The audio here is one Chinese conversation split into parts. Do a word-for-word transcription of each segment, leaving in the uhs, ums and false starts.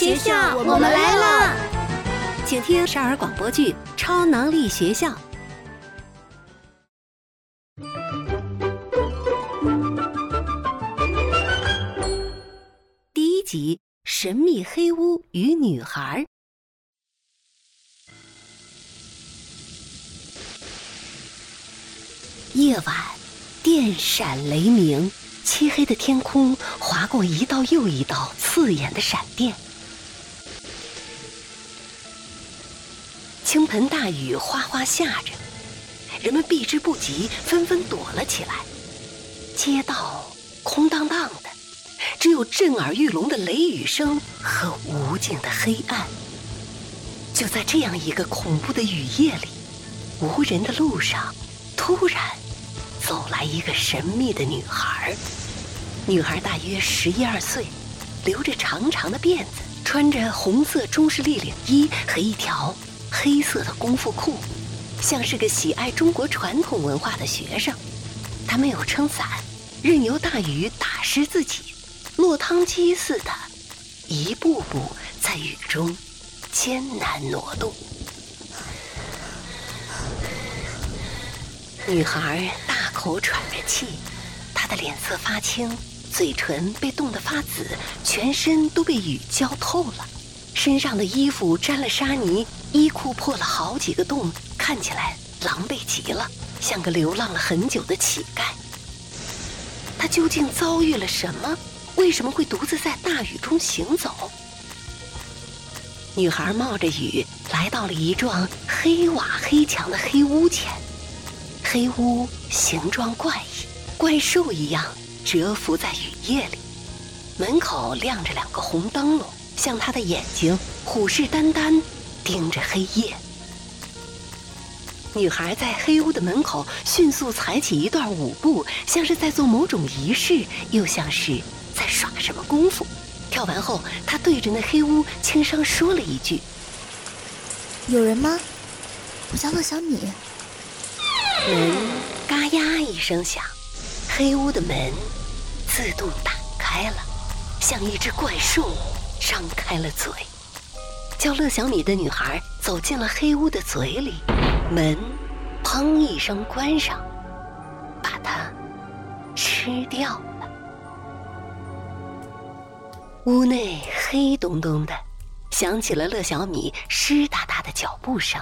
学校，我们来啦！ 请听少儿广播剧《超能力学校》第一集：神秘黑屋与女孩。夜晚，电闪雷鸣，漆黑的天空划过一道又一道刺眼的闪电。倾盆大雨哗哗下着，人们避之不及，纷纷躲了起来。街道空荡荡的，只有震耳欲聋的雷雨声和无尽的黑暗。就在这样一个恐怖的雨夜里，无人的路上，突然走来一个神秘的女孩。女孩大约十一二岁，留着长长的辫子，穿着红色中式立领衣和一条黑色的功夫裤，像是个喜爱中国传统文化的学生。她没有撑伞，任由大雨打湿自己，落汤鸡似的一步步在雨中艰难挪动。女孩大口喘着气，她的脸色发青，嘴唇被冻得发紫，全身都被雨浇透了，身上的衣服沾了沙泥，衣裤破了好几个洞，看起来狼狈极了，像个流浪了很久的乞丐。她究竟遭遇了什么？为什么会独自在大雨中行走？女孩冒着雨来到了一幢黑瓦黑墙的黑屋前。黑屋形状怪异，怪兽一样蛰伏在雨夜里，门口亮着两个红灯笼，像他的眼睛虎视眈眈盯着黑夜。女孩在黑屋的门口迅速踩起一段舞步，像是在做某种仪式，又像是在耍什么功夫。跳完后，她对着那黑屋轻声说了一句： 有人吗？我叫乐小米。 门嘎呀一声响，黑屋的门自动打开了，像一只怪兽张开了嘴。叫乐小米的女孩走进了黑屋的嘴里，门砰一声关上，把它吃掉了。屋内黑咚咚的，响起了乐小米湿哒哒的脚步声。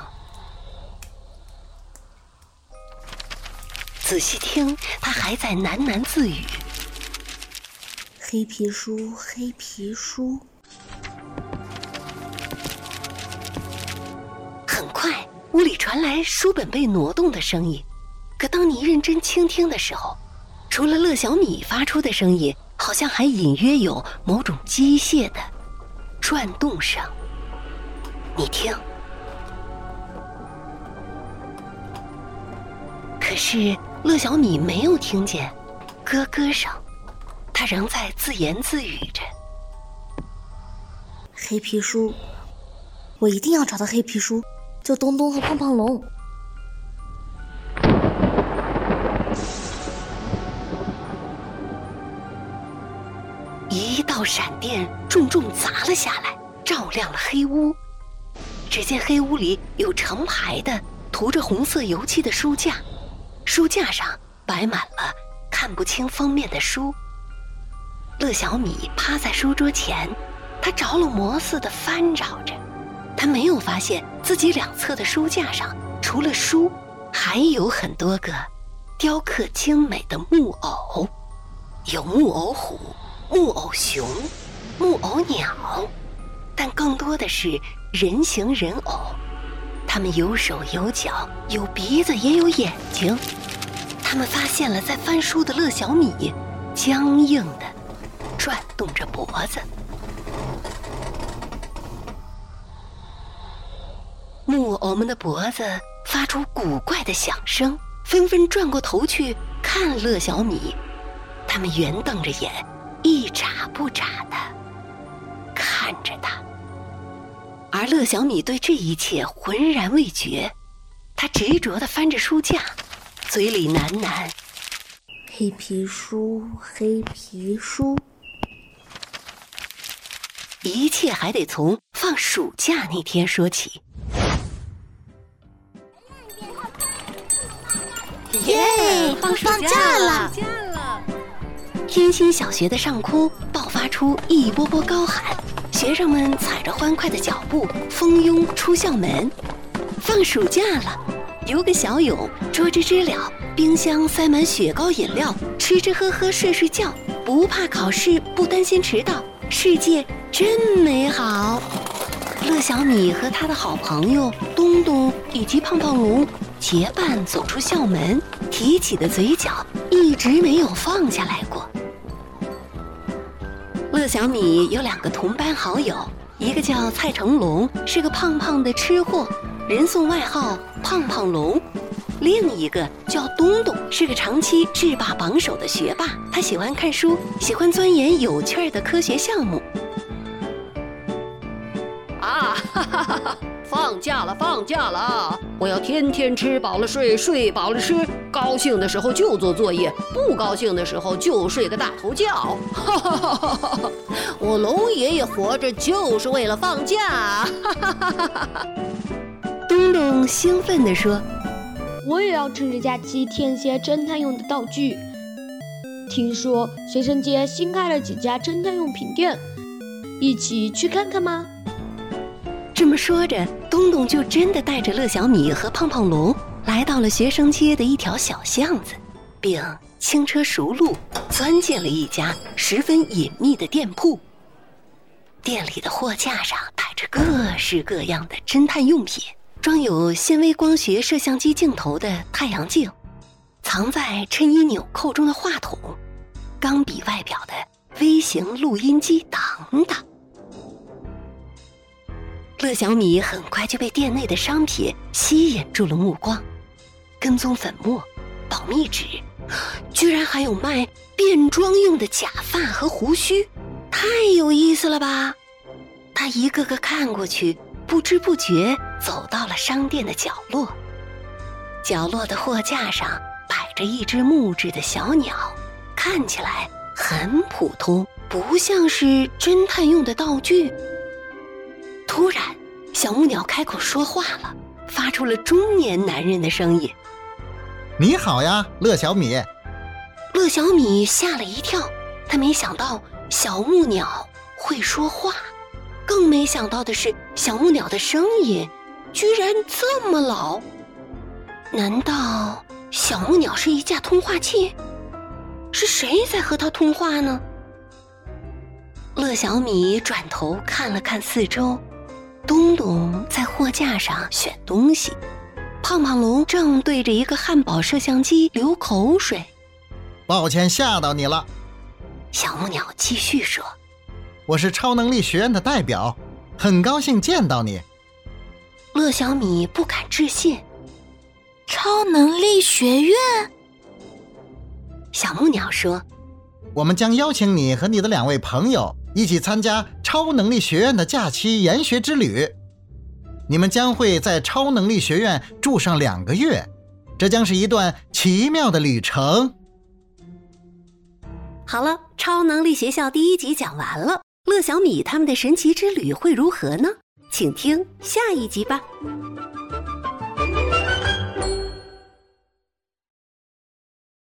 仔细听，他还在喃喃自语： 黑皮书，黑皮书。 很快，屋里传来书本被挪动的声音。可当你认真倾听的时候，除了乐小米发出的声音，好像还隐约有某种机械的转动声。你听，可是乐小米没有听见咯咯声，他仍在自言自语着： 黑皮书，我一定要找到黑皮书，救东东和胖胖龙。 一道闪电重重砸了下来，照亮了黑屋。只见黑屋里有成排的涂着红色油漆的书架，书架上摆满了看不清封面的书。乐小米趴在书桌前，他着了魔似的翻找着，他没有发现自己两侧的书架上除了书，还有很多个雕刻精美的木偶，有木偶虎、木偶熊、木偶鸟，但更多的是人形人偶。他们有手有脚，有鼻子也有眼睛。他们发现了在翻书的乐小米，僵硬地转动着脖子。木偶们的脖子发出古怪的响声，纷纷转过头去看乐小米。他们圆瞪着眼，一眨不眨地看着他。而乐小米对这一切浑然未觉，他执着地翻着书架，嘴里喃喃： 黑皮书，黑皮书。 一切还得从放暑假那天说起。 耶，放暑假了！ 天心小学的上空爆发出一波波高喊，学生们踩着欢快的脚步蜂拥出校门。放暑假了，游个小泳，捉只知了，冰箱塞满雪糕饮料，吃吃喝喝睡睡觉，不怕考试，不担心迟到，世界真美好。乐小米和他的好朋友东东以及胖胖龙结伴走出校门，提起的嘴角一直没有放下来过。乐小米有两个同班好友，一个叫蔡成龙，是个胖胖的吃货，人送外号胖胖龙；另一个叫东东，是个长期制霸榜首的学霸，他喜欢看书，喜欢钻研有趣的科学项目。 啊，哈哈哈哈！放假了，放假了！我要天天吃饱了睡，睡饱了吃。高兴的时候就做作业，不高兴的时候就睡个大头觉。哈哈哈哈哈！我龙爷爷活着就是为了放假。哈哈哈哈哈！ 东东兴奋地说：“ 我也要趁着假期添些侦探用的道具。听说学生街新开了几家侦探用品店，一起去看看吗？” 这么说着，东东就真的带着乐小米和胖胖龙来到了学生街的一条小巷子，并轻车熟路钻进了一家十分隐秘的店铺。店里的货架上摆着各式各样的侦探用品，装有纤维光学摄像机镜头的太阳镜，藏在衬衣纽扣中的话筒，钢笔外表的微型录音机等等。乐小米很快就被店内的商品吸引住了目光，跟踪粉末、保密纸，居然还有卖变装用的假发和胡须，太有意思了吧！他一个个看过去，不知不觉走到了商店的角落。角落的货架上摆着一只木质的小鸟，看起来很普通，不像是侦探用的道具。突然，小木鸟开口说话了，发出了中年男人的声音：“ 你好呀，乐小米。” 乐小米吓了一跳，他没想到小木鸟会说话，更没想到的是，小木鸟的声音居然这么老。难道小木鸟是一架通话器？是谁在和他通话呢？乐小米转头看了看四周，东东在货架上选东西，胖胖龙正对着一个汉堡摄像机流口水。 抱歉吓到你了。 小木鸟继续说：“ 我是超能力学院的代表，很高兴见到你。” 乐小米不敢置信：“ 超能力学院？” 小木鸟说：“ 我们将邀请你和你的两位朋友一起参加超能力学院的假期研学之旅。你们将会在超能力学院住上两个月，这将是一段奇妙的旅程。” 好了，超能力学校第一集讲完了，乐小米他们的神奇之旅会如何呢？请听下一集吧。